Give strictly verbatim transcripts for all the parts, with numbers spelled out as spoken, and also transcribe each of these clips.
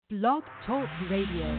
Blog Talk Radio.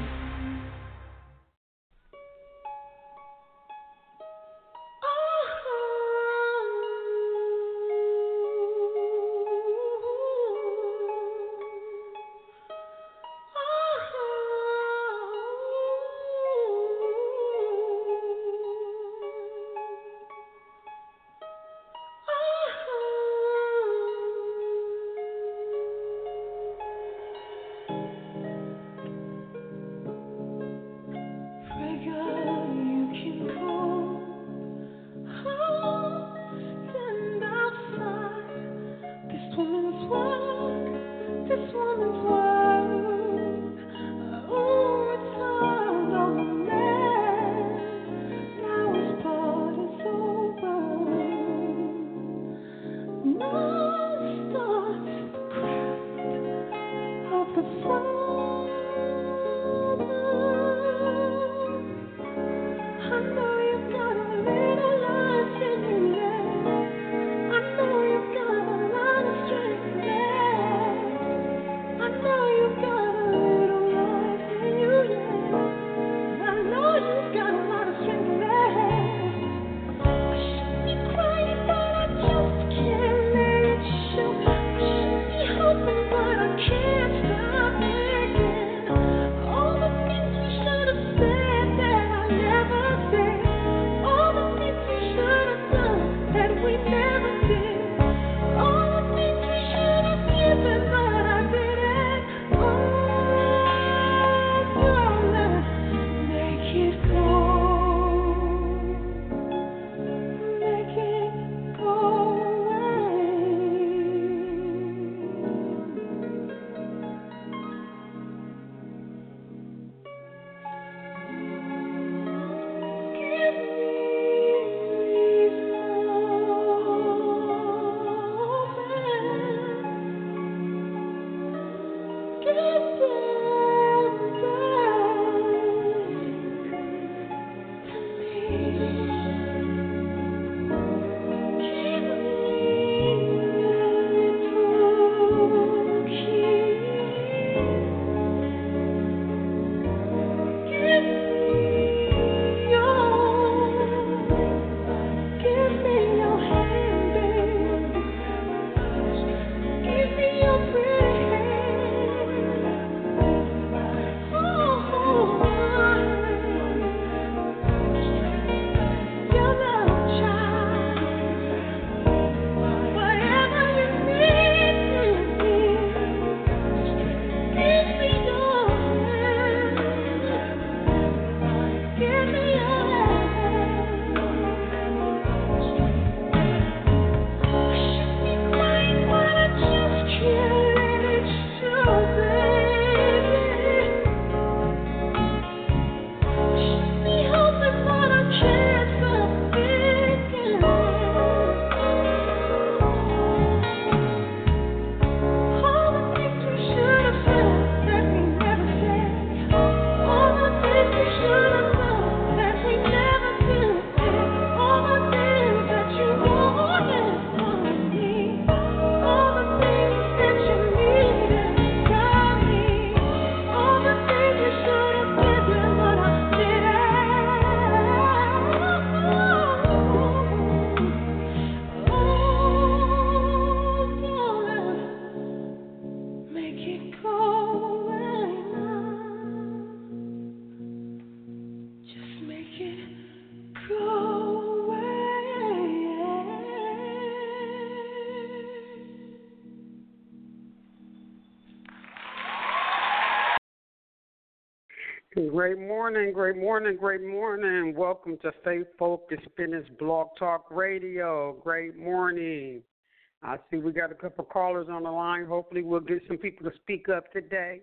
Great morning, great morning, great morning. Welcome to Faith Focus Fitness Blog Talk Radio. Great morning. I see we got a couple of callers on the line. Hopefully we'll get some people to speak up today.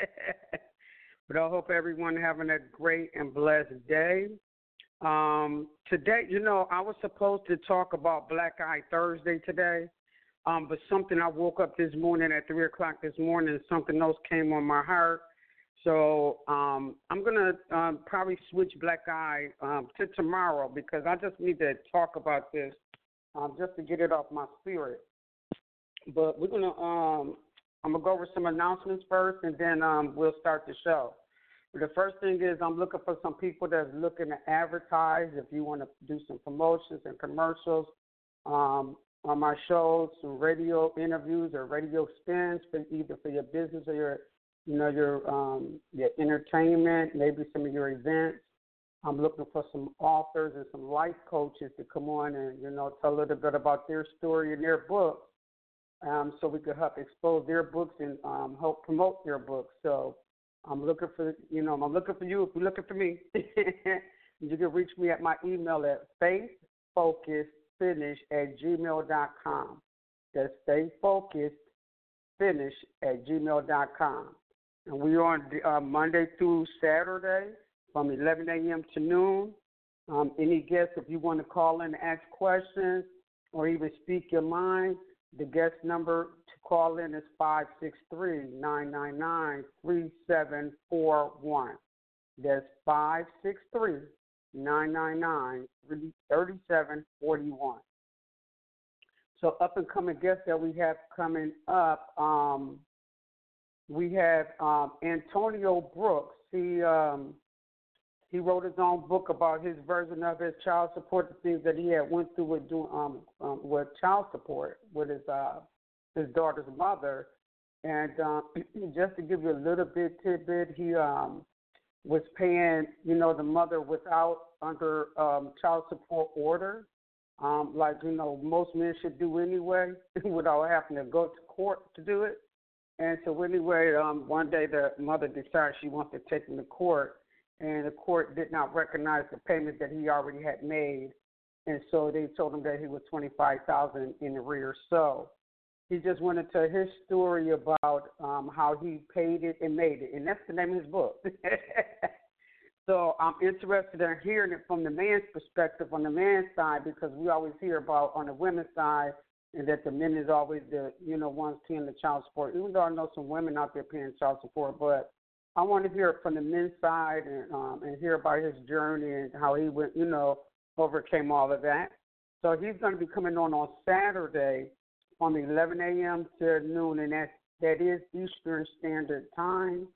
But I hope everyone having a great and blessed day. Um, today, you know, I was supposed to talk about Black Eye Thursday today, um, but something I woke up this morning at three o'clock this morning, something else came on my heart. So um, I'm going to um, probably switch Black Eye um, to tomorrow because I just need to talk about this um, just to get it off my spirit. But we're going to um, I'm going to go over some announcements first, and then um, we'll start the show. The first thing is I'm looking for some people that's looking to advertise. If you want to do some promotions and commercials um, on my shows, some radio interviews or radio spins, for either for your business or your, you know, your um, your entertainment, maybe some of your events. I'm looking for some authors and some life coaches to come on and, you know, tell a little bit about their story and their books, um, so we could help expose their books and um, help promote their books. So I'm looking for, you know, I'm looking for you if you're looking for me. You can reach me at my email at faithfocusfinish at gmail dot com. That's faithfocusfinish at gmail dot com. And we're on uh, Monday through Saturday from eleven a.m. to noon. Um, any guests, if you want to call in and ask questions or even speak your mind, the guest number to call in is five six three, nine nine nine, three seven four one. That's five six three, nine nine nine, three seven four one. So up and coming guests that we have coming up, um, we have um, Antonio Brooks. He um, he wrote his own book about his version of his child support, the things that he had went through with doing um, um, with child support with his uh, his daughter's mother. And um, just to give you a little bit tidbit, he um, was paying, you know, the mother without under um, child support order, um, like, you know, most men should do anyway, without having to go to court to do it. And so anyway, um, one day the mother decided she wanted to take him to court, and the court did not recognize the payment that he already had made, and so they told him that he was twenty-five thousand dollars in arrears. So he just went into his story about um, how he paid it and made it, and that's the name of his book. So I'm interested in hearing it from the man's perspective, on the man's side, because we always hear about on the women's side, and that the men is always the, you know, ones paying the child support, even though I know some women out there paying child support. But I want to hear it from the men's side and um, and hear about his journey and how he went, you know, overcame all of that. So he's going to be coming on on Saturday from eleven a.m. to noon, and that, that is Eastern Standard Time.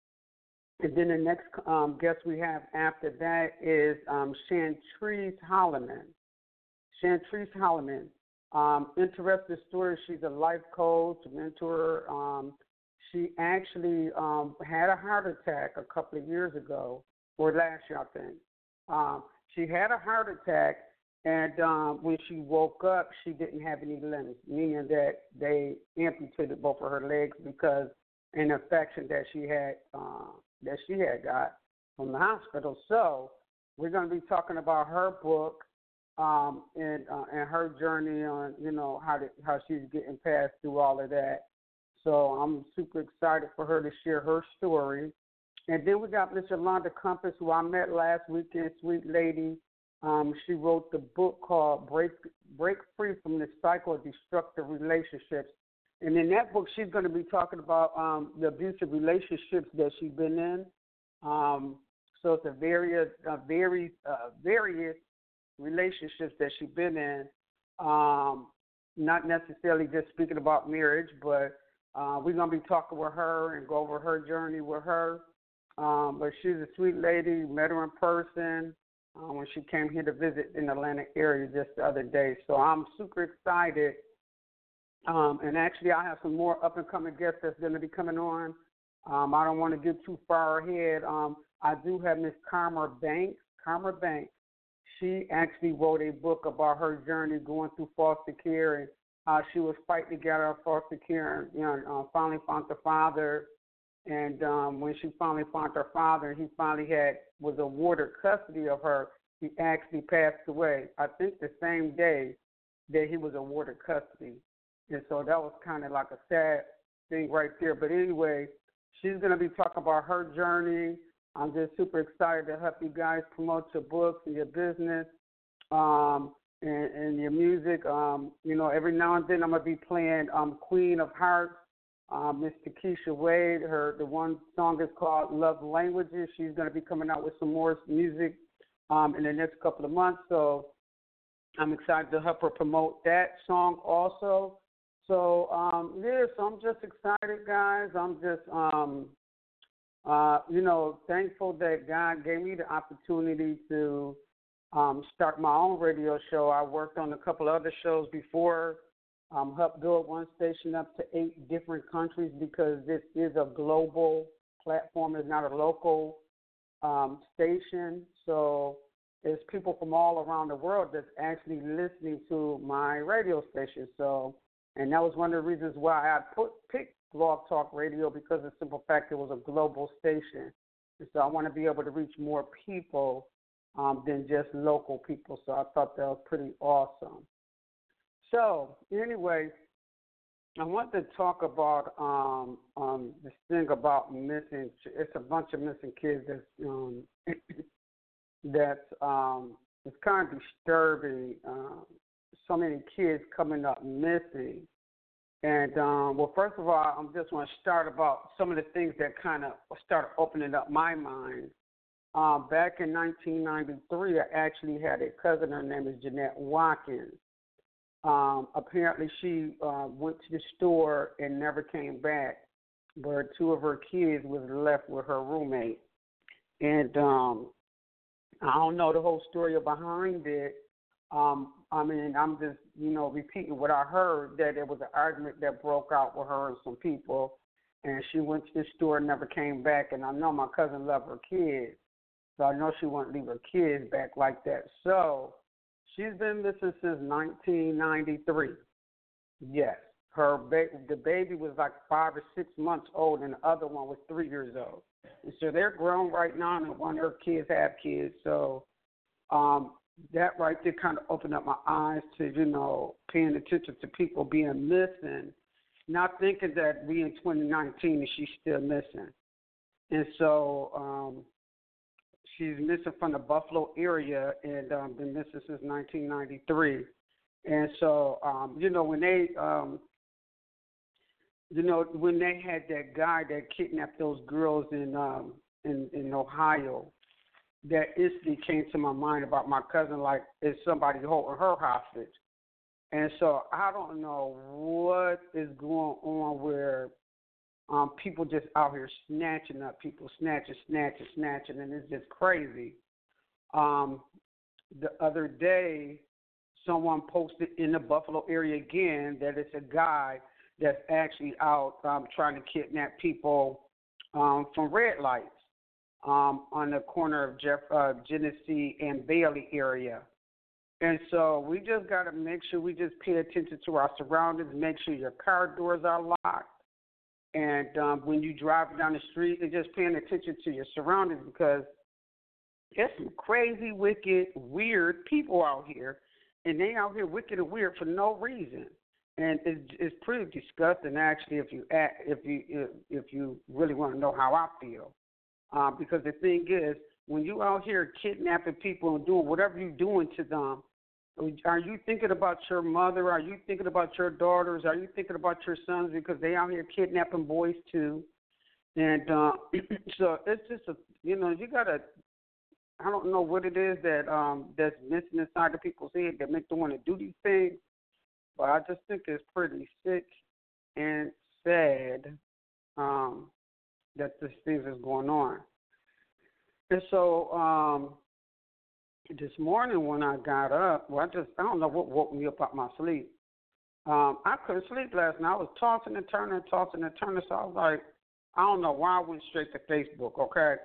And then the next um, guest we have after that is um, Chantrice Holloman. Chantrice Holloman. Um, interesting story. She's a life coach, mentor. Um, she actually um, had a heart attack a couple of years ago, or last year, I think. Um, she had a heart attack, and um, when she woke up, she didn't have any limbs, meaning that they amputated both of her legs because an infection that she had uh, that she had got from the hospital. So we're going to be talking about her book. Um, and uh, and her journey on, you know, how to, how she's getting past through all of that. So I'm super excited for her to share her story. And then we got Miss Yolanda Compass, who I met last weekend, sweet lady. Um, she wrote the book called Break Break Free from the Cycle of Destructive Relationships. And in that book, she's going to be talking about um, the abusive relationships that she's been in. Um, so it's a various, uh, very, uh, various relationships that she's been in, um, not necessarily just speaking about marriage, but uh, we're going to be talking with her and go over her journey with her. Um, but she's a sweet lady, met her in person uh, when she came here to visit in the Atlanta area just the other day. So I'm super excited. Um, and actually, I have some more up-and-coming guests that's going to be coming on. Um, I don't want to get too far ahead. Um, I do have Miss Karma Banks. Karma Banks. She actually wrote a book about her journey going through foster care and how she was fighting to get out of foster care and, you know, uh, finally found her father. And um, when she finally found her father, he finally had was awarded custody of her. He actually passed away, I think the same day that he was awarded custody. And so that was kind of like a sad thing right there. But anyway, she's going to be talking about her journey. I'm just super excited to help you guys promote your books and your business um, and, and your music. Um, you know, every now and then I'm going to be playing um, Queen of Hearts, um, Miss Takesha Wade. Her the one song is called Love Languages. She's going to be coming out with some more music um, in the next couple of months. So I'm excited to help her promote that song also. So um, yeah, so I'm just excited, guys. I'm just um, uh, you know thankful that God gave me the opportunity to um, start my own radio show. I worked on a couple other shows before. Um, helped build one station up to eight different countries because this is a global platform. It's not a local um, station. So there's people from all around the world that's actually listening to my radio station. So, and that was one of the reasons why I put picked Blog Talk Radio, because of the simple fact it was a global station. And so I want to be able to reach more people um, than just local people. So I thought that was pretty awesome. So anyway, I want to talk about um, um, this thing about missing. It's a bunch of missing kids that's um, that's um, it's kind of disturbing. Um, so many kids coming up missing. And um, well, first of all, I'm just want to start about some of the things that kind of started opening up my mind. Um, back in nineteen ninety-three, I actually had a cousin. Her name is Jeanette Watkins. Um, apparently, she uh, went to the store and never came back, but two of her kids was left with her roommate. And um, I don't know the whole story behind it. Um, I mean, I'm just, you know, repeating what I heard, that there was an argument that broke out with her and some people, and she went to the store and never came back. And I know my cousin loved her kids, so I know she wouldn't leave her kids back like that. So she's been missing since nineteen ninety-three. Yes. Her ba- the baby was like five or six months old, and the other one was three years old. And so they're grown right now, and one of her kids have kids. So um, that right there kind of opened up my eyes to, you know, paying attention to people being missing, not thinking that we in twenty nineteen and she's still missing. And so um, she's missing from the Buffalo area and um, been missing since nineteen ninety-three. And so, um, you know, when they, um, you know, when they had that guy that kidnapped those girls in um, in, in Ohio, that instantly came to my mind about my cousin, like, is somebody holding her hostage? And so I don't know what is going on where um, people just out here snatching up people, snatching, snatching, snatching, and it's just crazy. Um, the other day, someone posted in the Buffalo area again that it's a guy that's actually out um, trying to kidnap people um, from red lights um, on the corner of Jeff, uh, Genesee and Bailey area. And so we just got to make sure we just pay attention to our surroundings, make sure your car doors are locked. And um, when you drive down the street, and just paying attention to your surroundings, because there's some crazy, wicked, weird people out here, and they out here wicked and weird for no reason. And it's, it's pretty disgusting, actually, if you act, if you if, if you really want to know how I feel. Um, because the thing is, when you out here kidnapping people and doing whatever you're doing to them, are you thinking about your mother? Are you thinking about your daughters? Are you thinking about your sons? Because they out here kidnapping boys too. And uh, so it's just a, you know, you gotta. I don't know what it is that um, that's missing inside the people's head that make them want to do these things, but I just think it's pretty sick and sad um, that this thing is going on. And so um, this morning when I got up, well, I just, I don't know what woke me up out my sleep. Um, I couldn't sleep last night. I was tossing and turning, tossing and turning, so I was like, I don't know why I went straight to Facebook, okay?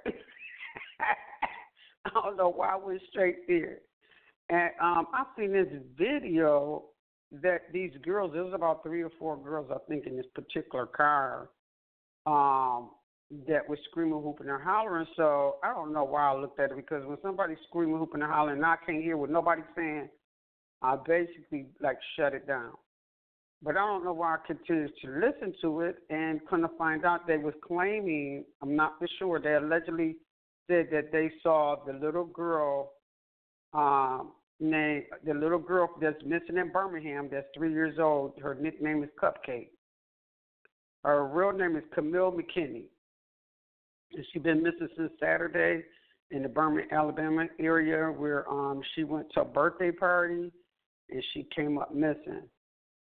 I don't know why I went straight there. And um, I seen this video that these girls, there was about three or four girls, I think, in this particular car um, that was screaming, hooping, and hollering. So I don't know why I looked at it, because when somebody's screaming, hooping, and hollering, and I can't hear what nobody's saying, I basically, like, shut it down. But I don't know why I continued to listen to it, and couldn't find out they was claiming, I'm not for sure, they allegedly said that they saw the little girl um, named, the little girl that's missing in Birmingham that's three years old. Her nickname is Cupcake. Her real name is Camille McKinney. And she's been missing since Saturday in the Birmingham, Alabama area, where um, she went to a birthday party and she came up missing.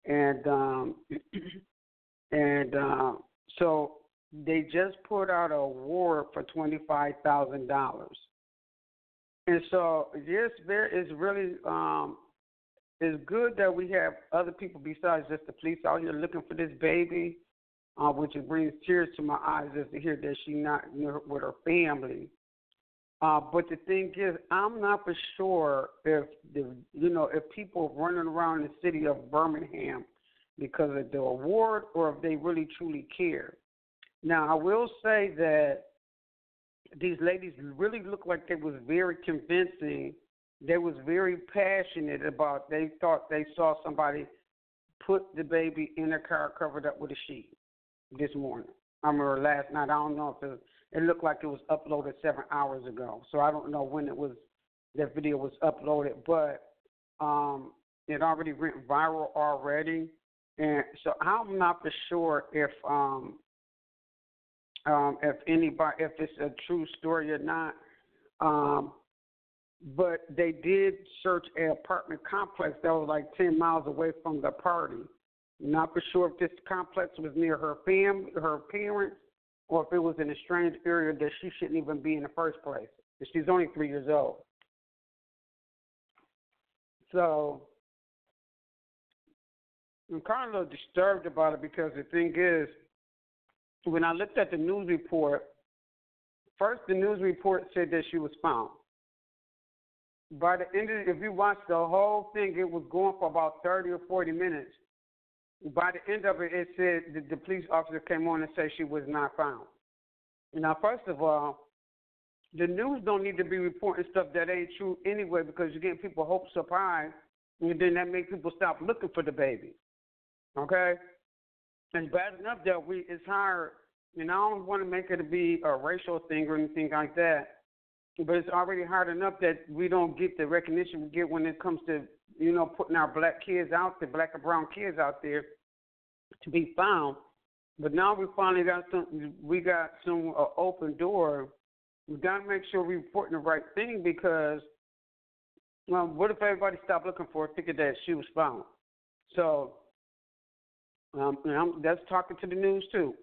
and um, and uh, so they just put out an award for twenty five thousand dollars. And so yes, there is really um, it's good that we have other people besides just the police out here looking for this baby, uh, which brings tears to my eyes just to hear that she's not near with her family. Uh, but the thing is, I'm not for sure if the you know if people running around the city of Birmingham because of the award or if they really truly care. Now, I will say that these ladies really looked like they was very convincing. They was very passionate about. They thought they saw somebody put the baby in a car covered up with a sheet this morning. I remember last night. I don't know if it, it looked like it was uploaded seven hours ago. So I don't know when it was. That video was uploaded, but um, it already went viral already. And so I'm not for sure if um, um, if anybody if it's a true story or not. Um, but they did search an apartment complex that was like ten miles away from the party. Not for sure if this complex was near her family, her parents, or if it was in a strange area that she shouldn't even be in the first place. She's only three years old. So I'm kind of a little disturbed about it because the thing is, when I looked at the news report, first the news report said that she was found. By the end of it, if you watch the whole thing, it was going for about thirty or forty minutes. By the end of it, it said that the police officer came on and said she was not found. Now, first of all, the news don't need to be reporting stuff that ain't true anyway because you're getting people hopes up high, and then that makes people stop looking for the baby. Okay? It's bad enough that we it's hard, and I don't want to make it to be a racial thing or anything like that, but it's already hard enough that we don't get the recognition we get when it comes to, you know, putting our black kids out there, black and brown kids out there to be found. But now we finally got some, we got some uh, open door. We got to make sure we're reporting the right thing because, well, what if everybody stopped looking for her, figured that she was found? So, um, and I'm, that's talking to the news too.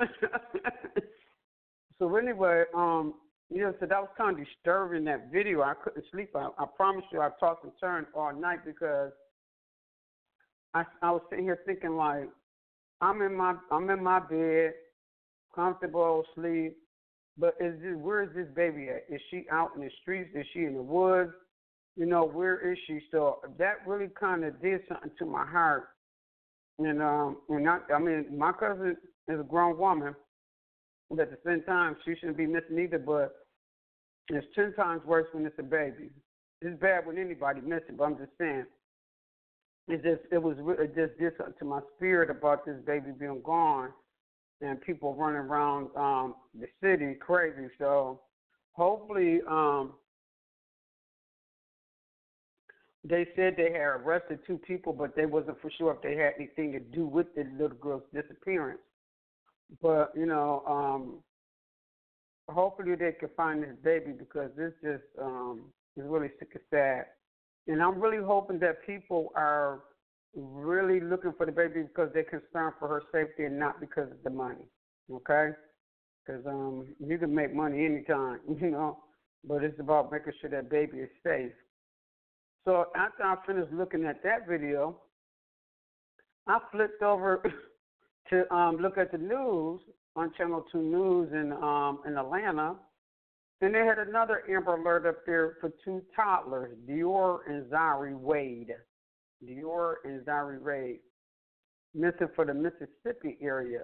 So anyway, um, yeah, so that was kind of disturbing, that video. I couldn't sleep. I, I promise you I tossed and turned all night because I, I was sitting here thinking like, I'm in my I'm in my bed, comfortable, asleep, but is this, where is this baby at? Is she out in the streets? Is she in the woods? You know, where is she? So that really kind of did something to my heart. And um, and I, I mean, my cousin is a grown woman, but at the same time, she shouldn't be missing either. But it's ten times worse when it's a baby. It's bad when anybody missing, but I'm just saying. It just it was it just did something to my spirit about this baby being gone and people running around um, the city crazy. So hopefully um, they said they had arrested two people, but they wasn't for sure if they had anything to do with the little girl's disappearance. But you know, um, hopefully they can find this baby because this just um, is really sick and sad. And I'm really hoping that people are really looking for the baby because they're concerned for her safety and not because of the money, okay? Because um, you can make money anytime, you know, but it's about making sure that baby is safe. So after I finished looking at that video, I flipped over to um, look at the news on Channel two News in um, in Atlanta. And they had another Amber Alert up there for two toddlers, Dior and Zari Wade. Dior and Zari Wade, missing for the Mississippi area.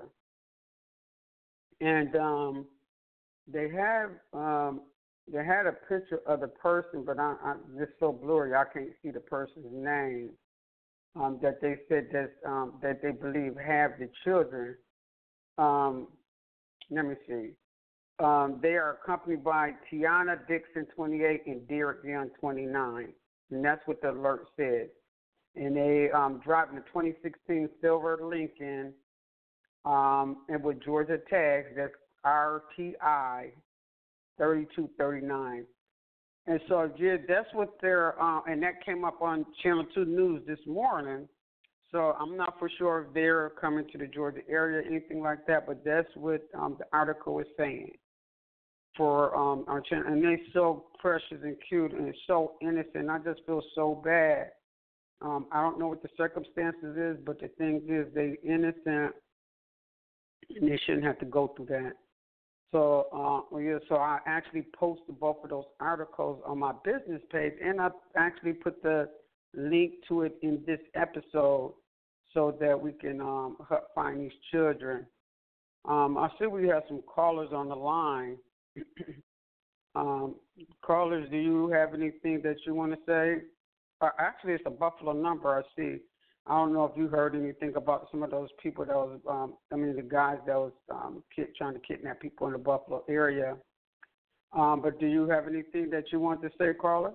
And um, they have um, they had a picture of the person, but I, I, it's so blurry I can't see the person's name. Um, that they said that um, that they believe have the children. Um, let me see. Um, they are accompanied by Tiana Dixon, twenty-eight, and Derek Young, twenty-nine. And that's what the alert said. And they um, driving a twenty sixteen silver Lincoln um, and with Georgia tags. That's R T I thirty-two thirty-nine. And so, yeah, that's what they're, uh, and that came up on Channel two News this morning. So I'm not for sure if they're coming to the Georgia area, anything like that, but that's what um, the article is saying for um, our channel. And they're so precious and cute and so innocent. I just feel so bad. Um, I don't know what the circumstances is, but the thing is they're innocent and they shouldn't have to go through that. So, uh, yeah, so I actually posted both of those articles on my business page, and I actually put the link to it in this episode so that we can um, help find these children. Um, I see we have some callers on the line. um, callers, do you have anything that you want to say? Uh, actually, it's a Buffalo number I see. I don't know if you heard anything about some of those people that was, um, I mean, the guys that was um, kid, trying to kidnap people in the Buffalo area. Um, but do you have anything that you want to say, caller?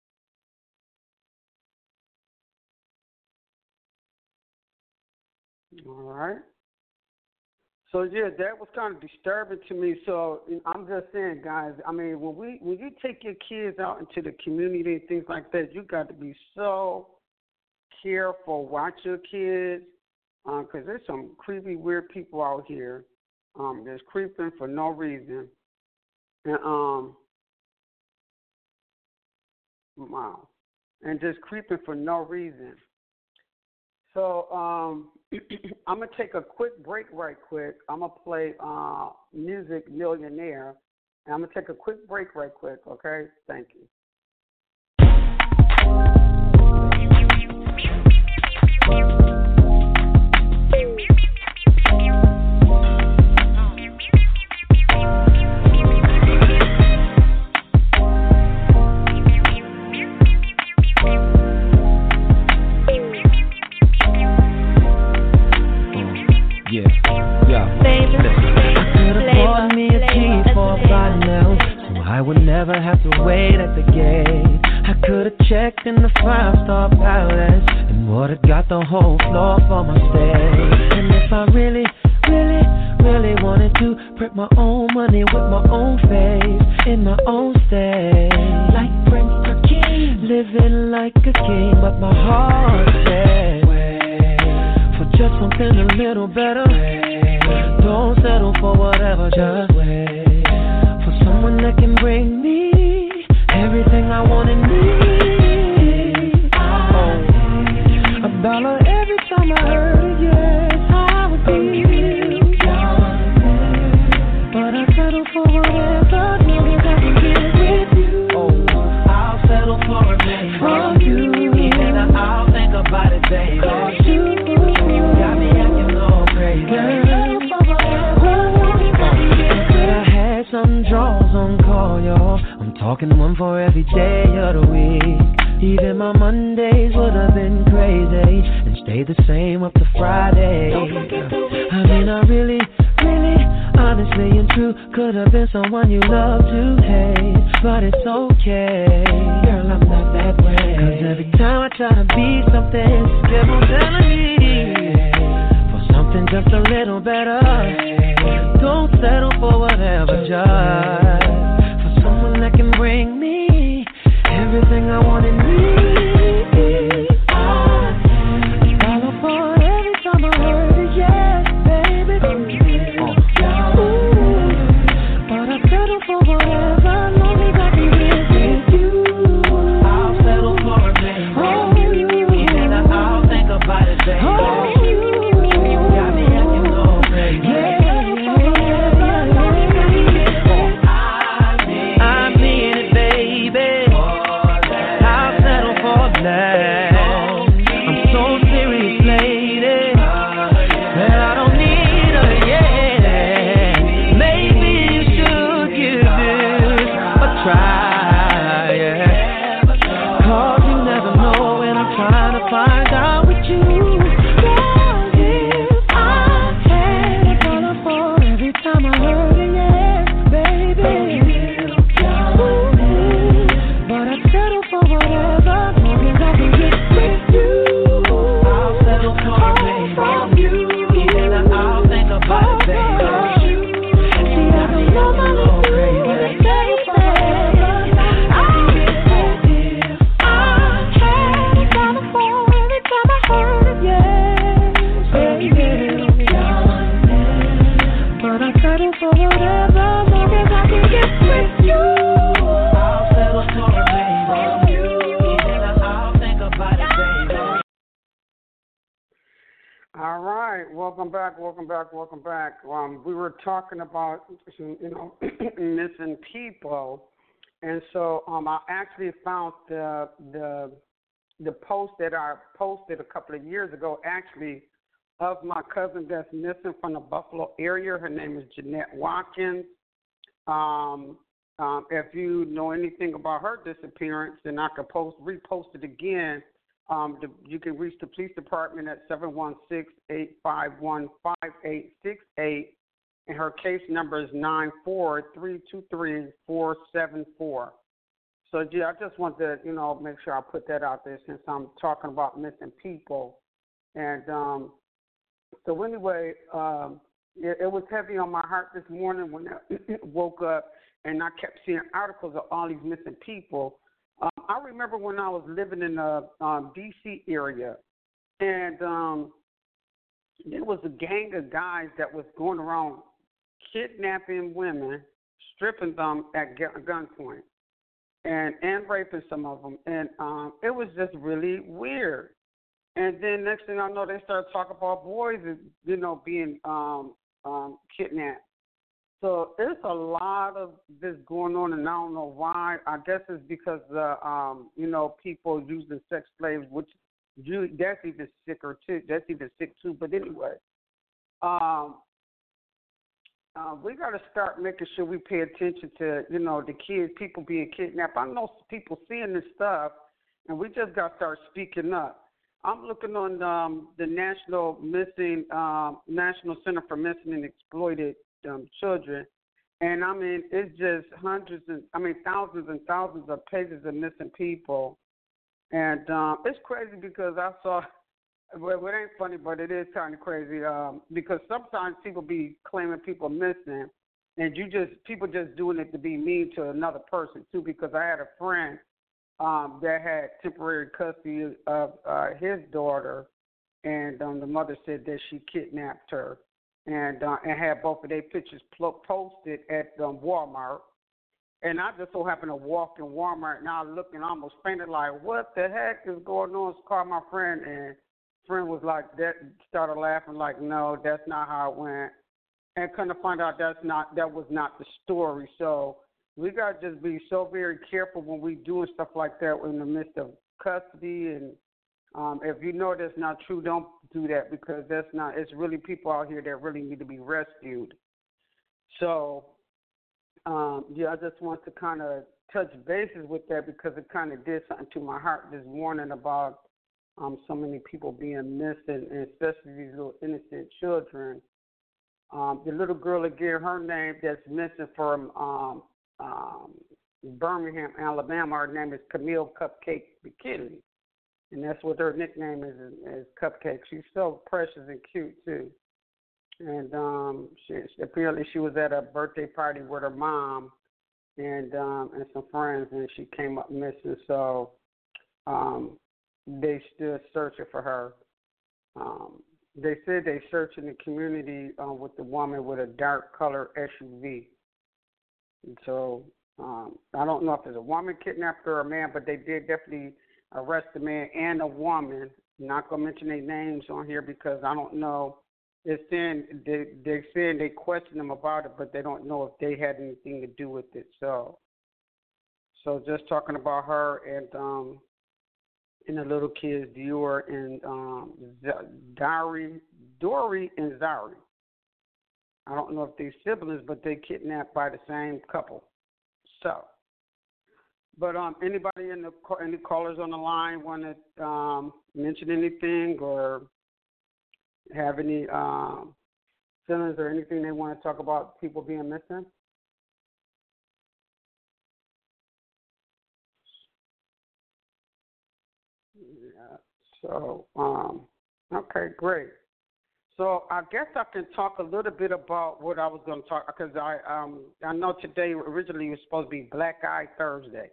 All right. So yeah, that was kind of disturbing to me. So I'm just saying, guys. I mean, when we when you take your kids out into the community and things like that, you got to be so careful. Watch your kids, because um, there's some creepy, weird people out here. Um, that's creeping for no reason, and um, wow, and just creeping for no reason. So um, I'm going to take a quick break right quick. I'm going to play uh, Music Millionaire. And I'm going to take a quick break right quick, okay? Thank you. I would never have to wait at the gate. I could have checked in the five-star palace and would have got the whole floor for my stay. And if I really, really, really wanted to print my own money with my own face in my own state, like Prince Hakeem, living like a king, but my heart said, wait, for just something a little better. Wait, don't settle for whatever, just wait. Someone that can bring me everything I want and need. Oh, a dollar every time I heard it, yes, I would feel. But I settle for whatever, knowing I can get with you. Oh, I'll settle for a name from you. Even I'll think about it, baby. Cause you got me acting all crazy. Girl, some draws on call, y'all. I'm talking one for every day of the week. Even my Mondays would have been crazy and stayed the same up to Friday. I mean, I really, really, honestly and true could have been someone you love to hate, but it's okay, girl, I'm not that way. Cause every time I try to be something, keep on telling me for something just a little better. Don't settle for whatever, just for someone that can bring me everything I want and need. I follow for every time I heard it, yes, baby. Ooh, but I settle for whatever, long as I can be with you. I'll settle for a name from you, and I'll think about it, baby. Oh, you got me acting all crazy. Yeah. back, welcome back, welcome back. Um, we were talking about, you know, missing people, and so um, I actually found the the the post that I posted a couple of years ago, actually, of my cousin that's missing from the Buffalo area. Her name is Jeanette Watkins. Um, um, if you know anything about her disappearance, then I could post repost it again. Um, the, you can reach the police department at seven one six, eight five one, five eight six eight, and her case number is nine four three two three, four seven four. So, yeah, I just want to, you know, make sure I put that out there since I'm talking about missing people. And um, so anyway, um, it, it was heavy on my heart this morning when I woke up, and I kept seeing articles of all these missing people. Um, I remember when I was living in the um, D C area, and um, there was a gang of guys that was going around kidnapping women, stripping them at gunpoint, and, and raping some of them. And um, it was just really weird. And then next thing I know, they started talking about boys, you know, being um, um, kidnapped. So there's a lot of this going on, and I don't know why. I guess it's because, uh, um, you know, people using sex slaves, which you, that's even sicker too. That's even sick too. But anyway, um, uh, we got to start making sure we pay attention to, you know, the kids, people being kidnapped. I know people seeing this stuff, and we just got to start speaking up. I'm looking on um, the National Missing um, National Center for Missing and Exploited Um, children, and I mean it's just hundreds and I mean thousands and thousands of pages of missing people, and um, it's crazy because I saw. Well, it ain't funny, but it is kind of crazy um, because sometimes people be claiming people missing, and you just people just doing it to be mean to another person too. Because I had a friend um, that had temporary custody of uh, his daughter, and um, the mother said that she kidnapped her. And uh, and had both of their pictures pl- posted at um, Walmart. And I just so happened to walk in Walmart, and I looked and almost fainted, like, what the heck is going on? So I called my friend, and friend was like, that started laughing, like, no, that's not how it went. And kind of find out that's not that was not the story. So we got to just be so very careful when we doing stuff like that in the midst of custody. And um, if you know that's not true, don't do that because that's not, it's really people out here that really need to be rescued. So, um, yeah, I just want to kind of touch bases with that because it kind of did something to my heart this morning about um, so many people being missing, and especially these little innocent children. Um, the little girl, again, her name that's missing from um, um, Birmingham, Alabama, her name is Camille Cupcake McKinley. And that's what her nickname is, is Cupcake. She's so precious and cute, too. And um, she, apparently she was at a birthday party with her mom and um, and some friends, and she came up missing. So um, they stood searching for her. Um, they said they searched in the community uh, with the woman with a dark color S U V. And so um, I don't know if it's a woman kidnapped her or a man, but they did definitely arrest a man and a woman. I'm not going to mention their names on here because I don't know. It's saying they, they're saying they question them about it, but they don't know if they had anything to do with it. So, so just talking about her and um, and the little kids, Dior and um, Dari, Dory and Zari. I don't know if they're siblings, but they kidnapped by the same couple. So. But um, anybody in the any callers on the line want to um, mention anything or have any um, feelings or anything they want to talk about people being missing? Yeah. So um, okay, great. So I guess I can talk a little bit about what I was going to talk because I um I know today originally was supposed to be Black Eye Thursday.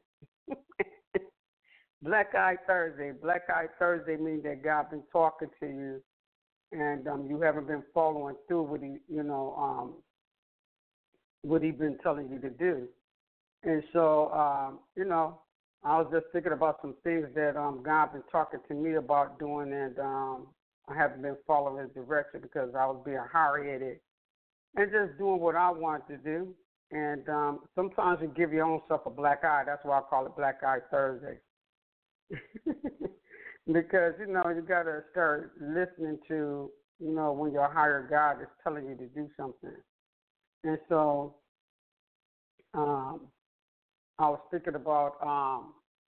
Black Eye Thursday. Black Eye Thursday means that God been talking to you, and um, you haven't been following through with he, you know, um, what He been telling you to do. And so, um, you know, I was just thinking about some things that um, God been talking to me about doing, and um, I haven't been following his direction because I was being hard-headed and just doing what I wanted to do. And um, sometimes you give your own self a black eye. That's why I call it Black Eye Thursday. Because, you know, you got to start listening to, you know, when your higher God is telling you to do something. And so um, I was thinking about, um,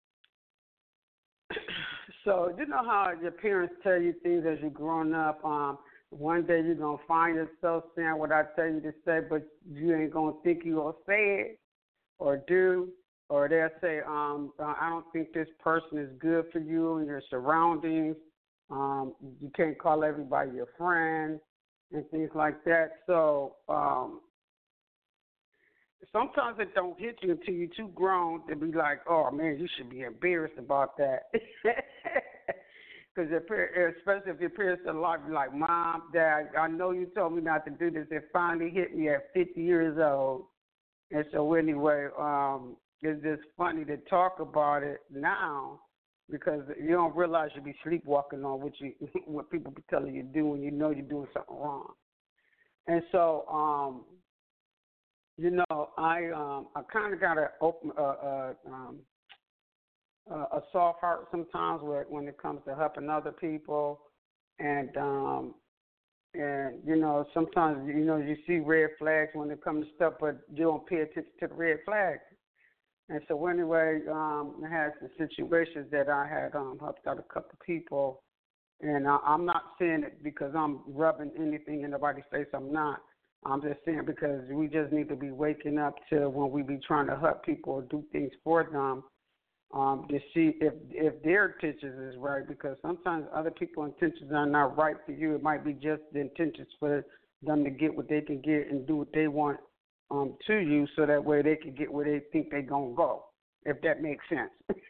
so you know how your parents tell you things as you're growing up. Um, one day you're going to find yourself saying what I tell you to say, but you ain't going to think you're going to say it or do. Or they'll say, um, I don't think this person is good for you and your surroundings. Um, you can't call everybody your friend and things like that. So um, sometimes it don't hit you until you're too grown to be like, oh, man, you should be embarrassed about that. Because especially if your parents are alive, you're like, Mom, Dad, I know you told me not to do this. It finally hit me at fifty years old. And so anyway, um, it's just funny to talk about it now because you don't realize you be sleepwalking on what you what people be telling you to do when you know you're doing something wrong. And so, um, you know, I um, I kind of got a open uh, uh, um, uh, a soft heart sometimes where, when it comes to helping other people, and um, and you know sometimes you know you see red flags when it comes to stuff, but you don't pay attention to the red flags. And so anyway, um, I had some situations that I had um, helped out a couple of people, and I, I'm not saying it because I'm rubbing anything in nobody's face. I'm not. I'm just saying because we just need to be waking up to when we be trying to help people or do things for them um, to see if if their intentions is right. Because sometimes other people's intentions are not right for you. It might be just the intentions for them to get what they can get and do what they want Um, to you, so that way they can get where they think they're going to go, if that makes sense.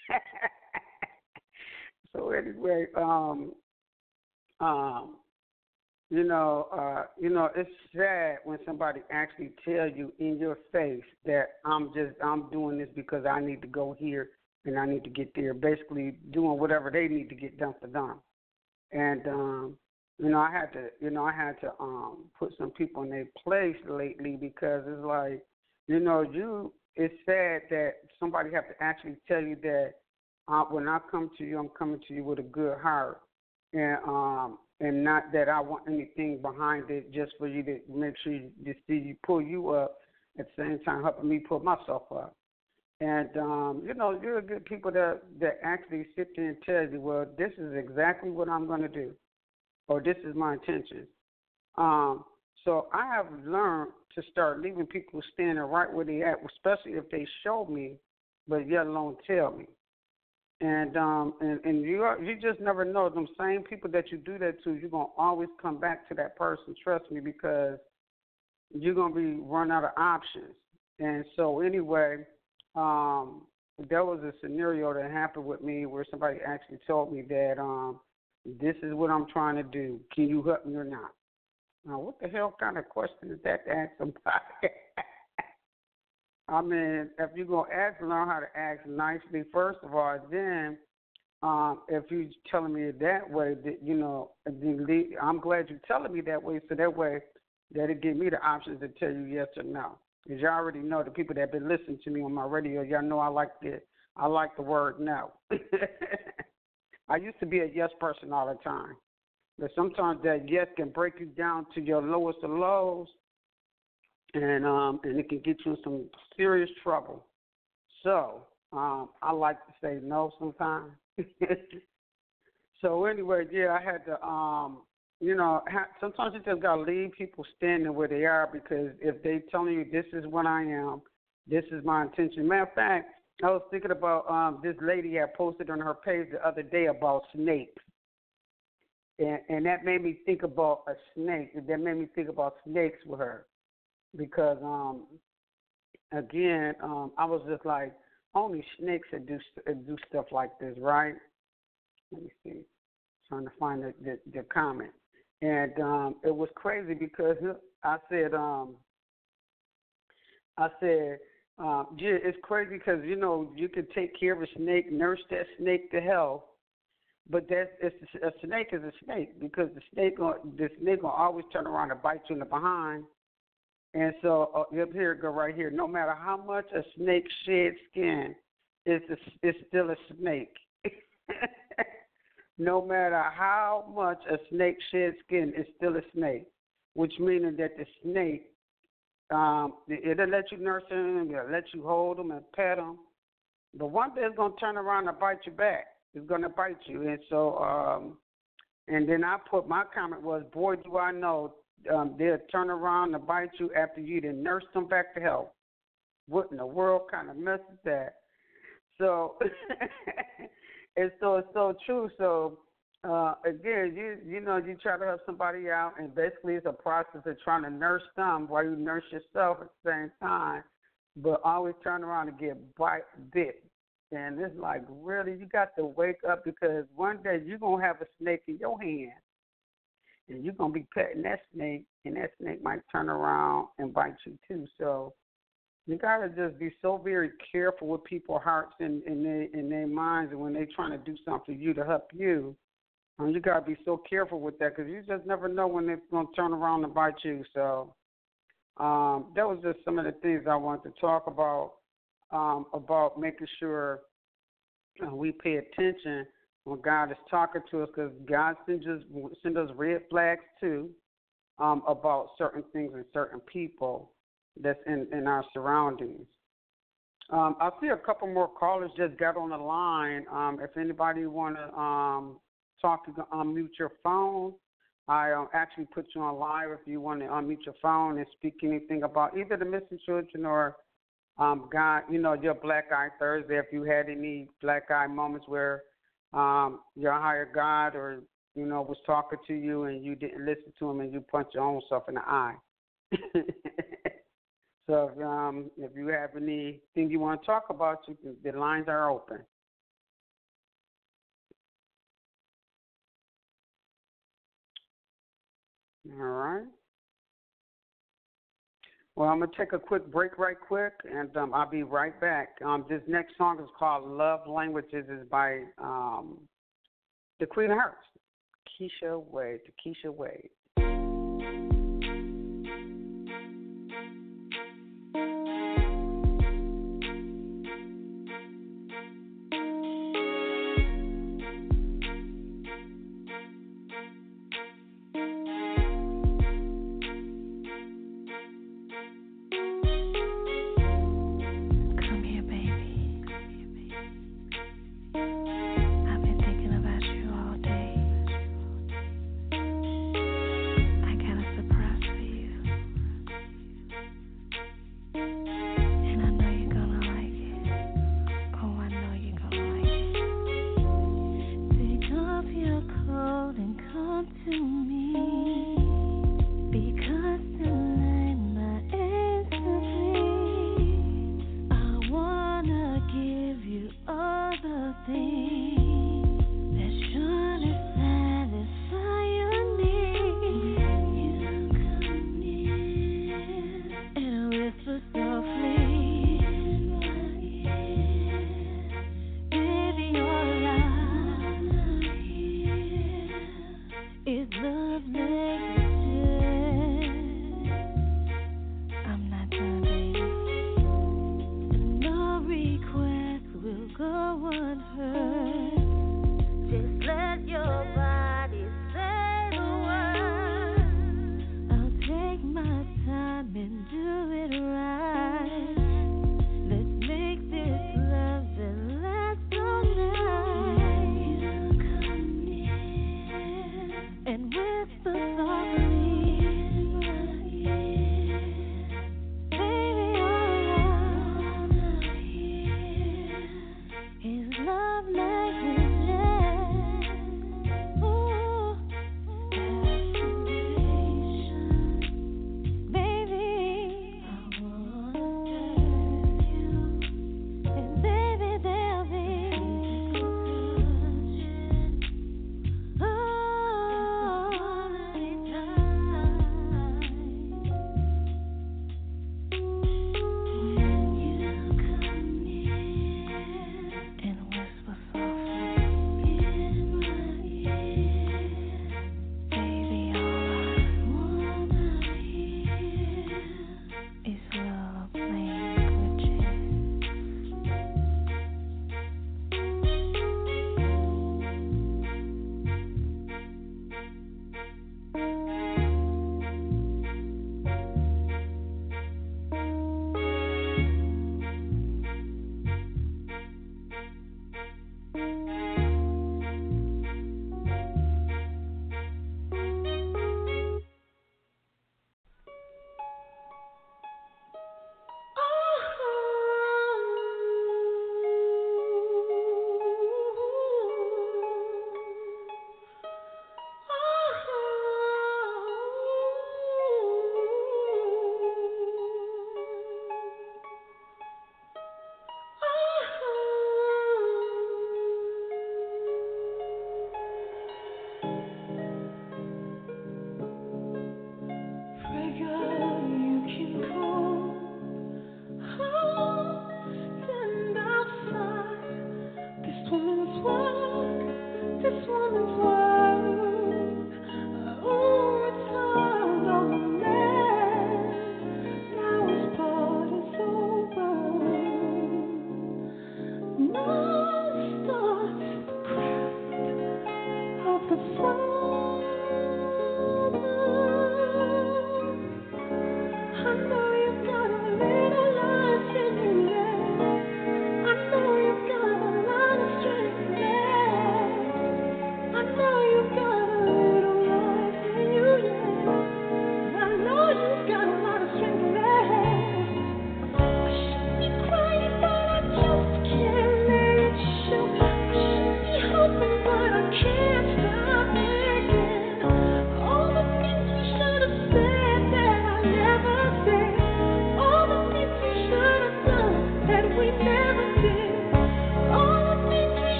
So anyway, um, um, you know, uh, you know, it's sad when somebody actually tell you in your face that I'm just, I'm doing this because I need to go here and I need to get there, basically doing whatever they need to get done for them. And, um, You know, I had to, you know, I had to um, put some people in their place lately because it's like, you know, you. It's sad that somebody have to actually tell you that uh, when I come to you, I'm coming to you with a good heart, and um, and not that I want anything behind it, just for you to make sure you, you see you pull you up at the same time helping me pull myself up. And um, you know, you're good people that that actually sit there and tell you, well, this is exactly what I'm going to do. Or this is my intention. Um, so I have learned to start leaving people standing right where they at, especially if they show me, but yet alone tell me. And um, and, and you are, you just never know. Them same people that you do that to, you're going to always come back to that person, trust me, because you're going to be run out of options. And so anyway, um, there was a scenario that happened with me where somebody actually told me that um, this is what I'm trying to do. Can you help me or not? Now, what the hell kind of question is that to ask somebody? I mean, if you're going to ask, learn how to ask nicely, first of all. Then, um, if you're telling me that way, that, you know, I'm glad you're telling me that way, so that way that it give me the options to tell you yes or no. Because you already know, the people that have been listening to me on my radio, y'all know I like the, I like the word no. I used to be a yes person all the time. But sometimes that yes can break you down to your lowest of lows, and um, and it can get you in some serious trouble. So um, I like to say no sometimes. So anyway, yeah, I had to, um, you know, ha- sometimes you just got to leave people standing where they are, because if they telling you this is what I am, this is my intention. Matter of fact, I was thinking about um, this lady had posted on her page the other day about snakes. And, and that made me think about a snake. That made me think about snakes with her. Because, um, again, um, I was just like, only snakes that do, do stuff like this, right? Let me see. Trying to find the, the, the comment. And um, it was crazy because I said, um, I said, uh, yeah, it's crazy because, you know, you can take care of a snake, nurse that snake to health, But that's it's, a snake is a snake because the snake gonna, the snake gonna always turn around and bite you in the behind. And so uh, here it go right here. No matter how much a snake sheds skin, it's a, it's still a snake. No matter how much a snake sheds skin, it's still a snake. Which meaning that the snake, um, it'll let you nurse him, it'll let you hold him and pet him. But one day it's gonna turn around and bite you back. It's gonna bite you. And so, um, and then I put my comment was, boy, do I know. Um, they'll turn around and bite you after you then nurse them back to health. What in the world kind of mess is that? So, and so it's so true. So, uh, again, you you know, you try to help somebody out, and basically it's a process of trying to nurse them while you nurse yourself at the same time, but always turn around and get bite, bit. And it's like, really, you got to wake up because one day you're going to have a snake in your hand. And you're going to be petting that snake, and that snake might turn around and bite you too. So you got to just be so very careful with people's hearts and in their, in their minds, and when they're trying to do something for you to help you, um, you got to be so careful with that because you just never know when they're going to turn around and bite you. So um, that was just some of the things I wanted to talk about, um, about making sure uh, we pay attention when God is talking to us, because God sends us, sends us red flags too um, about certain things and certain people that's in, in our surroundings. Um, I see a couple more callers just got on the line. Um, if anybody want to um, talk, you can unmute your phone. I um, actually put you on live if you want to unmute your phone and speak anything about either the missing children or um, God, you know, your Black Eye Thursday, if you had any Black Eye moments where Um, your higher God or, you know, was talking to you and you didn't listen to him and you punched your own self in the eye. So if, um, if you have anything you want to talk about, you can, the lines are open. All right. Well, I'm going to take a quick break right quick, and um, I'll be right back. Um, this next song is called Love Languages. Is by um, the Queen of Hearts, Keisha Wade, Keisha Wade. Surprise.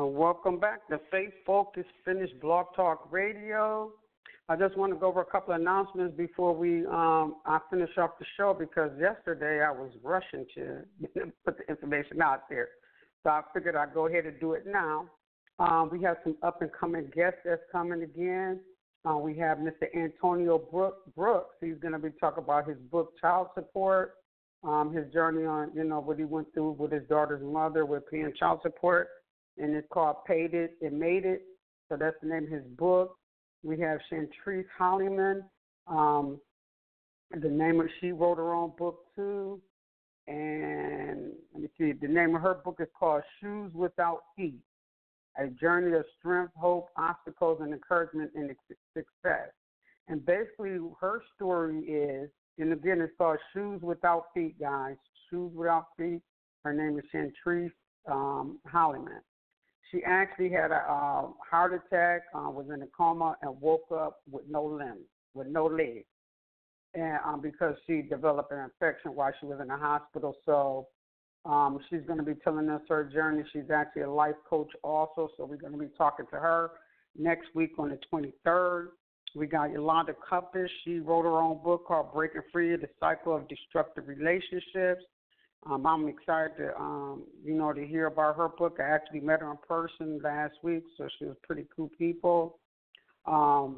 Uh, welcome back to Faith Focus Finish Blog Talk Radio. I just want to go over a couple of announcements before we um, I finish off the show because yesterday I was rushing to put the information out there. So I figured I'd go ahead and do it now. Um, we have some up-and-coming guests that's coming again. Uh, we have Mister Antonio Brooks. He's going to be talking about his book, Child Support, um, his journey on, you know, what he went through with his daughter's mother with paying child support. And it's called Paid It and Made It. So that's the name of his book. We have Chantrice Hollyman. Um, the name of she wrote her own book too. And let me see, the name of her book is called Shoes Without Feet, A Journey of Strength, Hope, Obstacles, and Encouragement in Success. And basically her story is, and again, it's called Shoes Without Feet, guys. Shoes Without Feet. Her name is Chantrice um, Hollyman. She actually had a uh, heart attack, uh, was in a coma, and woke up with no limbs, with no legs, and um, because she developed an infection while she was in the hospital. So um, she's going to be telling us her journey. She's actually a life coach also, so we're going to be talking to her next week on the twenty-third. We got Yolanda Cuppish. She wrote her own book called Breaking Free, The Cycle of Destructive Relationships. Um, I'm excited to, um, you know, to hear about her book. I actually met her in person last week, so she was pretty cool people. Um,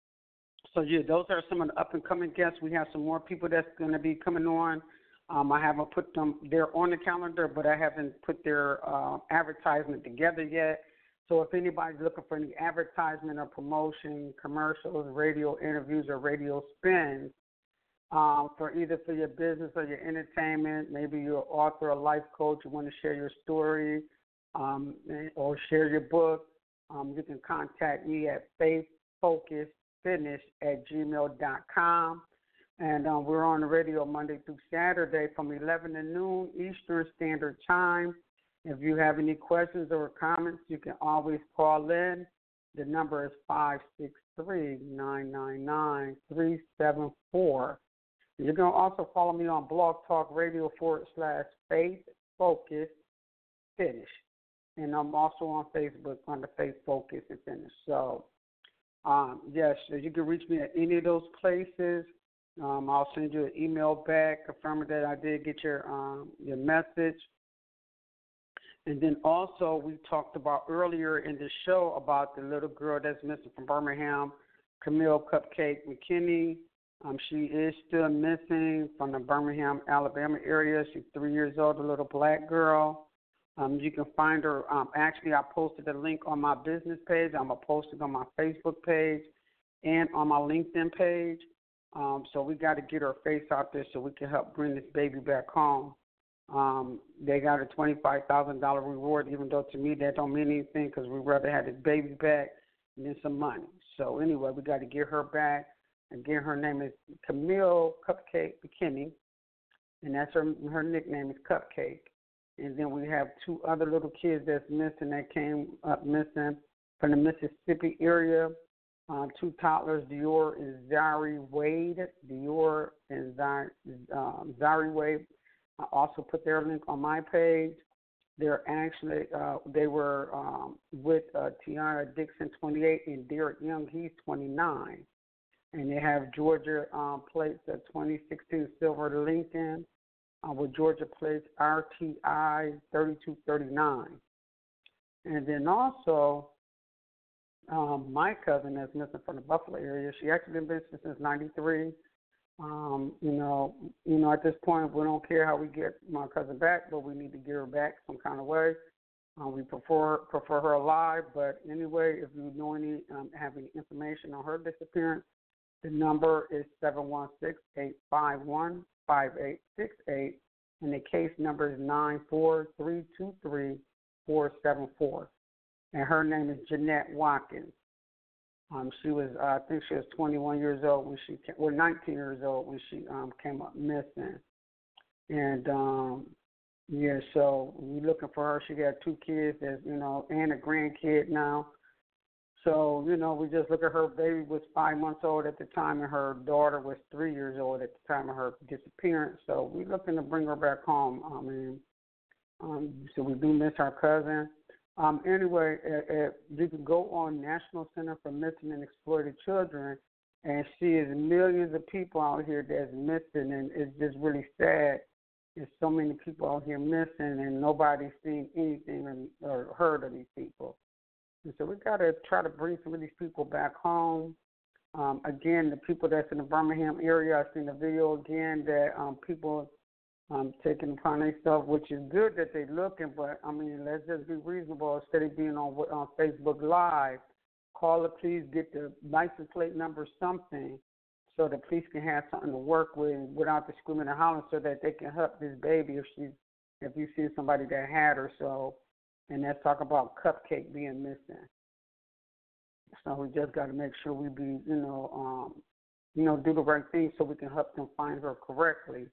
so, yeah, those are some of the up-and-coming guests. We have some more people that's going to be coming on. Um, I haven't put them there on the calendar, but I haven't put their uh, advertisement together yet. So if anybody's looking for any advertisement or promotion, commercials, radio interviews, or radio spins, Um, for either for your business or your entertainment, maybe you're an author or life coach, you want to share your story um, or share your book, um, you can contact me at faithfocusfinish at gmail dot com. And um, we're on the radio Monday through Saturday from eleven to noon Eastern Standard Time. If you have any questions or comments, you can always call in. The number is five six three, nine nine nine, three seven four. You can also follow me on Blog Talk Radio forward slash Faith Focus Finish. And I'm also on Facebook under Faith Focus and Finish. So, um, yes, so you can reach me at any of those places. Um, I'll send you an email back confirming that I did get your um, your message. And then also we talked about earlier in the show about the little girl that's missing from Birmingham, Camille Cupcake McKinney. Um, she is still missing from the Birmingham, Alabama area. She's three years old, a little black girl. Um, you can find her. Um, actually, I posted a link on my business page. I'm going to post it on my Facebook page and on my LinkedIn page. Um, so we got to get her face out there so we can help bring this baby back home. Um, they got a twenty-five thousand dollars reward, even though to me that don't mean anything because we'd rather have this baby back than some money. So anyway, we got to get her back. Again, her name is Camille Cupcake McKinney, and that's her her nickname is Cupcake. And then we have two other little kids that's missing that came up missing from the Mississippi area. Uh, two toddlers, Dior and Zari Wade. Dior and Zari, um, Zari Wade. I also put their link on my page. They're actually, uh, they were um, with uh, Tiana Dixon, twenty-eight, and Derek Young, he's twenty-nine. And they have Georgia um, plates at twenty sixteen Silver to Lincoln uh, with Georgia plates R T I thirty-two thirty-nine. And then also, um, my cousin that's missing from the Buffalo area, she actually been missing since ninety-three. Um, you know, you know, at this point, we don't care how we get my cousin back, but we need to get her back some kind of way. Uh, we prefer prefer her alive, but anyway, if you know any, um, have any information on her disappearance, the number is seven one six, eight five one, five eight six eight, and the case number is nine four three two three, four seven four. And her name is Jeanette Watkins. Um, she was, uh, I think she was twenty-one years old when she, came, well, nineteen years old when she um, came up missing. And, um, yeah, so we're looking for her. She got two kids, as you know, and a grandkid now. So, you know, we just look at her baby was five months old at the time, and her daughter was three years old at the time of her disappearance. So we're looking to bring her back home. I mean, um, so we do miss our cousin. Um, anyway, uh, uh, you can go on National Center for Missing and Exploited Children and see there's millions of people out here that's missing, and it's just really sad. There's so many people out here missing, and nobody's seen anything or heard of these people. And so we got to try to bring some of these people back home. Um, again, the people that's in the Birmingham area, I've seen the video again that um, people um, taking upon themselves, which is good that they're looking, but, I mean, let's just be reasonable. Instead of being on, on Facebook Live, call the police, get the license plate number, something, so the police can have something to work with without the screaming and hollering, so that they can help this baby if she, if you see somebody that had her. So, and let's talk about Cupcake being missing. So we just got to make sure we be, you know, um, you know, do the right thing so we can help them find her correctly.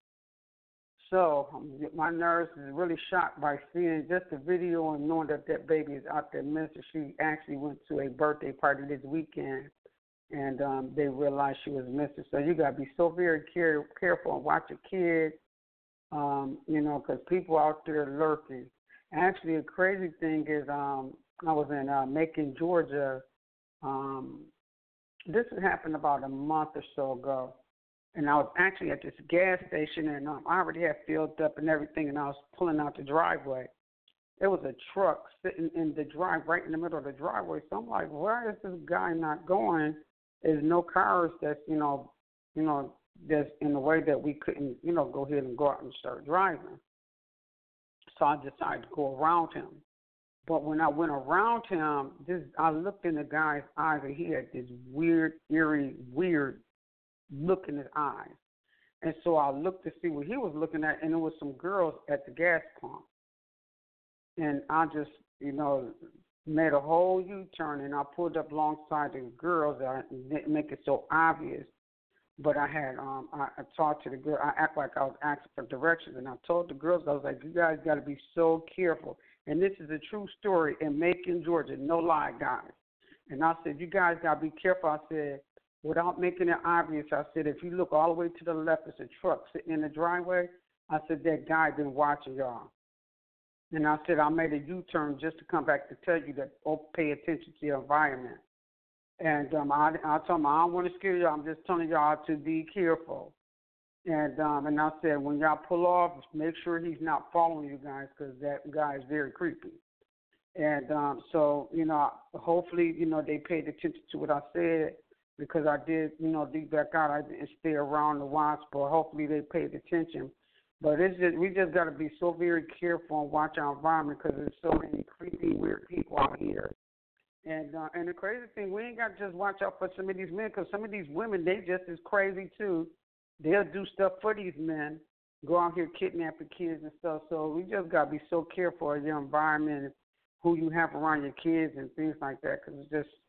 So um, my nerves is really shocked by seeing just the video and knowing that that baby is out there missing. She actually went to a birthday party this weekend, and um, they realized she was missing. So you got to be so very care- careful and watch your kids, um, you know, because people out there lurking. Actually, a crazy thing is um, I was in uh, Macon, Georgia. Um, this had happened about a month or so ago. And I was actually at this gas station, and um, I already had filled up and everything, and I was pulling out the driveway. There was a truck sitting in the drive, right in the middle of the driveway. So I'm like, why is this guy not going? There's no cars that's, you know, you know, that's in the way that we couldn't, you know, go ahead and go out and start driving. So I decided to go around him. But when I went around him, this I looked in the guy's eyes, and he had this weird, eerie, weird look in his eyes. And so I looked to see what he was looking at, and there was some girls at the gas pump. And I just, you know, made a whole U-turn, and I pulled up alongside the girls. I didn't make it so obvious, but I had, um, I, I talked to the girl. I act like I was asking for directions, and I told the girls, I was like, you guys got to be so careful. And this is a true story in Macon, Georgia, no lie, guys. And I said, you guys got to be careful. I said, without making it obvious, I said, if you look all the way to the left, it's a truck sitting in the driveway. I said, that guy been watching y'all. And I said, I made a U-turn just to come back to tell you that, oh, pay attention to your environment. And um, I, I told him, I don't want to scare y'all. I'm just telling y'all to be careful. And um, and I said, when y'all pull off, make sure he's not following you guys, because that guy is very creepy. And um, so, you know, hopefully, you know, they paid attention to what I said, because I did, you know, deep back out. I didn't stay around the watch, but hopefully they paid attention. But it's just, we just got to be so very careful and watch our environment, because there's so many creepy, weird people out here. And uh, and the crazy thing, we ain't got to just watch out for some of these men, because some of these women, they just as crazy too. They'll do stuff for these men, go out here kidnapping kids and stuff. So we just got to be so careful of your environment, who you have around your kids and things like that, because it's just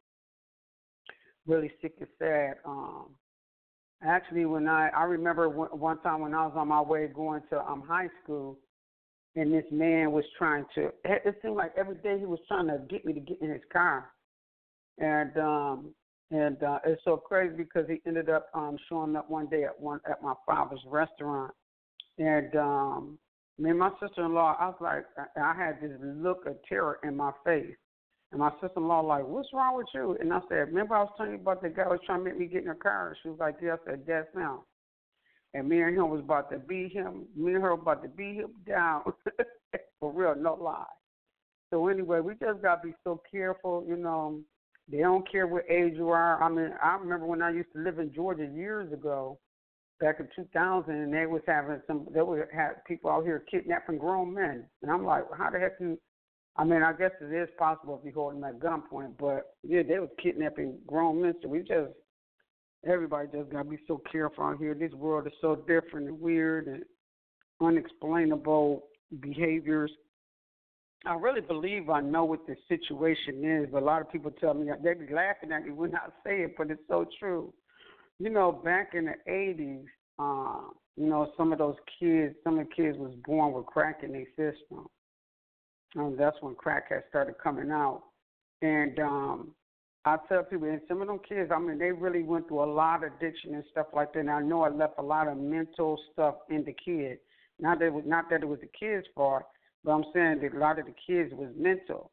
really sick and sad. Um, actually, when I, I remember one, one time when I was on my way going to um, high school, and this man was trying to, it seemed like every day he was trying to get me to get in his car. And um, and uh, it's so crazy, because he ended up um, showing up one day at one at my father's restaurant. And um, me and my sister-in-law, I was like, I, I had this look of terror in my face. And my sister-in-law like, what's wrong with you? And I said, remember I was telling you about the guy who was trying to make me get in her car? She was like, yeah. I said, that's him. And me and him was about to beat him. Me and her were about to beat him down. For real, no lie. So anyway, we just got to be so careful, you know. They don't care what age you are. I mean, I remember when I used to live in Georgia years ago, back in two thousand, and they was having some, they would have people out here kidnapping grown men. And I'm like, how the heck you, I mean, I guess it is possible if you hold them at gunpoint, but yeah, they was kidnapping grown men. So we just, everybody just got to be so careful out here. This world is so different and weird and unexplainable behaviors. I really believe I know what the situation is, but a lot of people tell me, they be laughing at me when I say it, but it's so true. You know, back in the eighties, uh, you know, some of those kids, some of the kids was born with crack in their system. Um, that's when crack had started coming out. And um, I tell people, and some of them kids, I mean, they really went through a lot of addiction and stuff like that. And I know it left a lot of mental stuff in the kid. Not that it was, not that it was the kids' fault, but I'm saying that a lot of the kids was mental.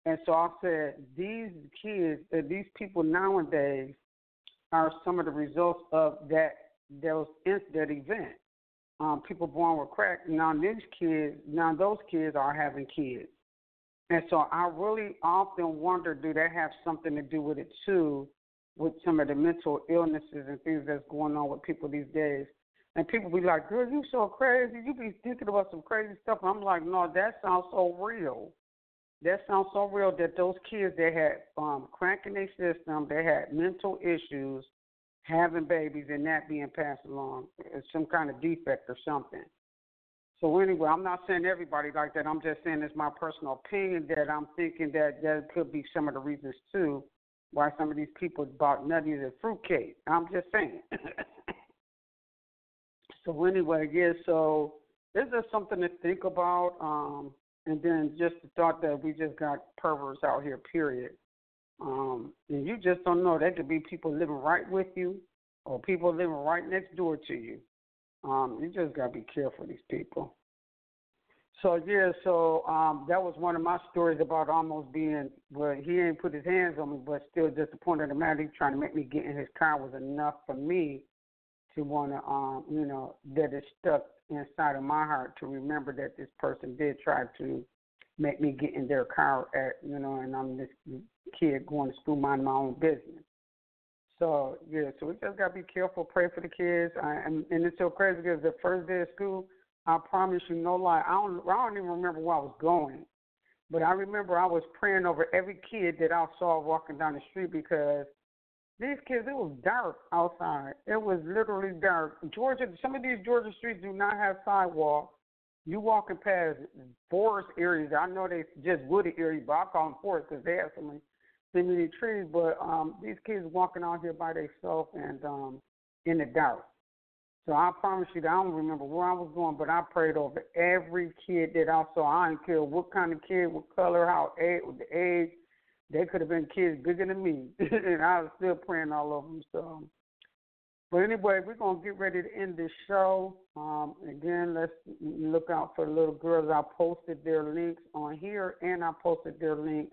And so I said, these kids, uh, these people nowadays are some of the results of that those that event. Um, people born with crack. Now these kids, now those kids are having kids. And so I really often wonder, do they have something to do with it too, with some of the mental illnesses and things that's going on with people these days? And people be like, girl, you so crazy. You be thinking about some crazy stuff. And I'm like, no, that sounds so real. That sounds so real that those kids that had um, crack in their system, they had mental issues, having babies, and that being passed along, some kind of defect or something. So anyway, I'm not saying everybody like that. I'm just saying it's my personal opinion that I'm thinking that that could be some of the reasons, too, why some of these people bought nutties and fruitcake. I'm just saying. So anyway, yeah, so this is something to think about. Um, and then just the thought that we just got perverts out here, period. Um, and you just don't know. There could be people living right with you or people living right next door to you. Um, you just got to be careful of these people. So, yeah, so um, that was one of my stories about almost being, well, he ain't put his hands on me, but still disappointed. The matter he trying to make me get in his car was enough for me to want to, um, you know, that it stuck inside of my heart to remember that this person did try to make me get in their car at, you know, and I'm this kid going to school minding my own business. So, yeah, so we just got to be careful, pray for the kids. I, and, and it's so crazy because the first day of school, I promise you, no lie, I don't, I don't even remember where I was going. But I remember I was praying over every kid that I saw walking down the street because these kids, it was dark outside. It was literally dark. Georgia, some of these Georgia streets do not have sidewalks. You walking past forest areas. I know they just wooded areas, but I call them forest because they have so many, so many trees. But um, these kids walking out here by themselves and um, in the dark. So I promise you that I don't remember where I was going, but I prayed over every kid that I saw. I didn't care what kind of kid, what color, how age, the age. They could have been kids bigger than me, and I was still praying all over them. So, but anyway, we're gonna get ready to end this show. Um, again, let's look out for the little girls. I posted their links on here, and I posted their links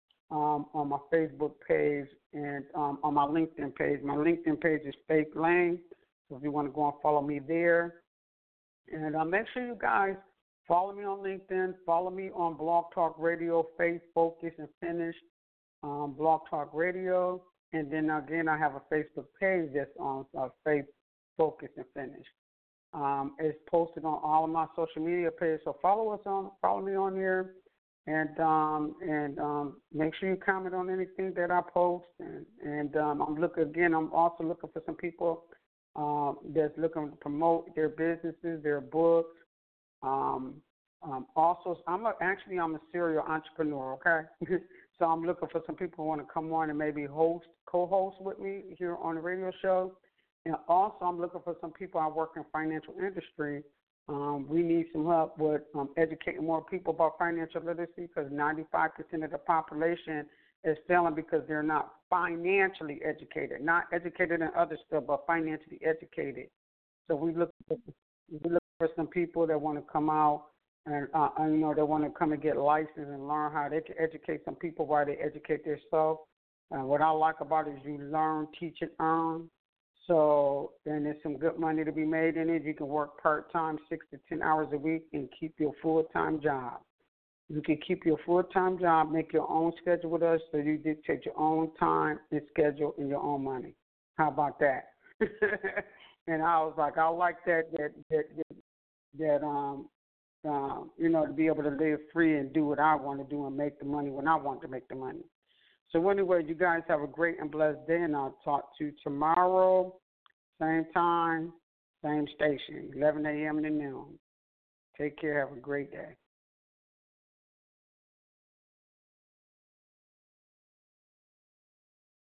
um, on my Facebook page and um, on my LinkedIn page. My LinkedIn page is Faith Lane. So if you want to go and follow me there. And uh, make sure you guys follow me on LinkedIn, follow me on Blog Talk Radio, Faith, Focus, and Finish, um, Blog Talk Radio. And then again, I have a Facebook page that's on uh, Faith, Focus, and Finish. Um, it's posted on all of my social media pages. So follow us on, follow me on here. And um, and um, make sure you comment on anything that I post. And, and um, I'm looking, again, I'm also looking for some people Um, that's looking to promote their businesses, their books. Um, um, also, I'm a, actually I'm a serial entrepreneur. Okay, so I'm looking for some people who want to come on and maybe host, co-host with me here on the radio show. And also, I'm looking for some people. I work in financial industry. Um, we need some help with um, educating more people about financial literacy because ninety-five percent of the population is failing because they're not financially educated, not educated in other stuff, but financially educated. So we look for, we look for some people that want to come out and, uh, and you know, they want to come and get licensed and learn how they can educate some people while they educate themselves. And what I like about it is you learn, teach, and earn. So then there's some good money to be made in it. You can work part-time, six to ten hours a week, and keep your full-time job. You can keep your full-time job, make your own schedule with us, so you dictate your own time and schedule and your own money. How about that? And I was like, I like that, that, that, that, that um, um, you know, to be able to live free and do what I want to do and make the money when I want to make the money. So anyway, you guys have a great and blessed day, and I'll talk to you tomorrow, same time, same station, eleven a.m. to noon. Take care. Have a great day.